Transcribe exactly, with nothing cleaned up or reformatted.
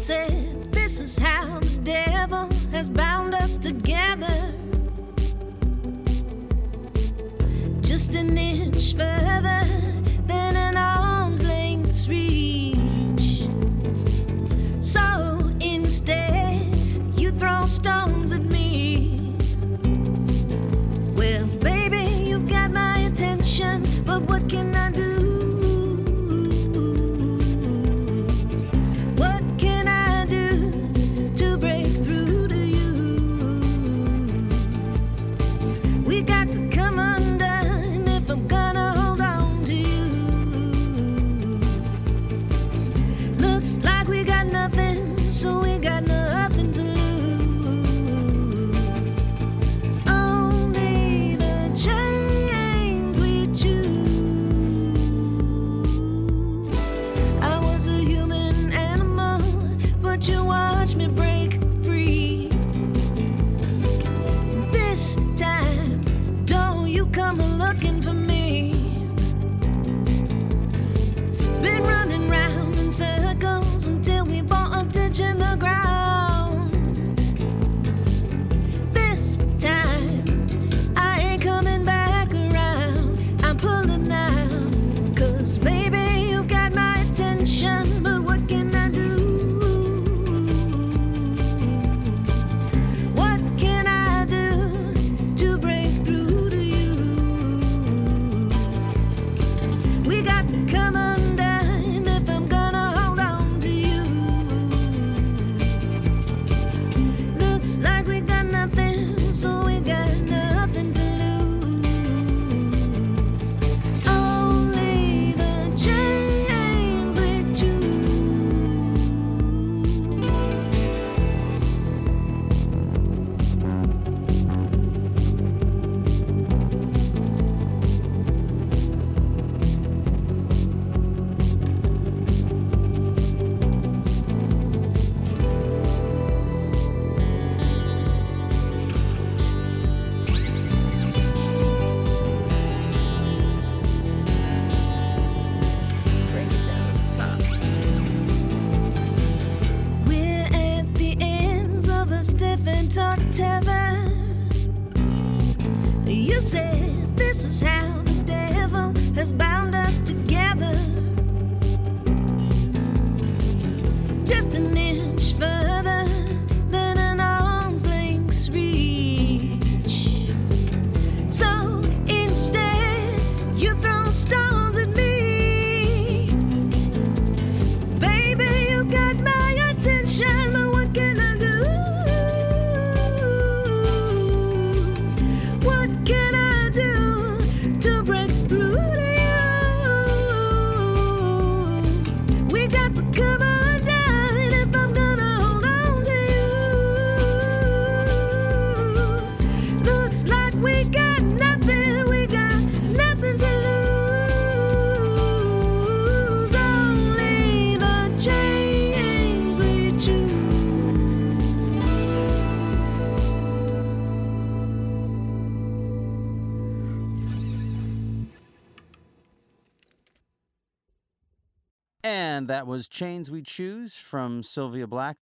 said this is how the devil has bound us together. Just an inch further than an arm's length reach. So instead, you throw stones at me. Well, baby, you've got my attention, but what can I do? What can I do to break through to you? We got to come undone if I'm gonna hold on to you. Looks like we got nothing, so we got nothing to lose. Only the chains we choose. I was a human animal, but you watched me break free. This time, don't you come looking for me. Been running round in circles until we bought a ditch in the ground. This time, I ain't coming back around. I'm pulling out, 'cause baby, you got my attention, but what can I do? What can I do to break through to you? We got to come undone if I'm gonna hold on to you. Looks like we got nothing, so we got nothing to lose. Only the chains we choose. Bring it down to the top. We're at the ends of a stiff and taut tether. You said this is how the devil has bound us together. Just an inch further than an arm's length reach. So instead, you throw stones at me. Baby, you got my attention, but what can I do? What can I do to break through to you? We got to come undone if I'm gonna hold on to you. Looks like we got nothing, we got nothing to lose. Only the chains we choose. And that was Chains We Choose from Sylvia Black.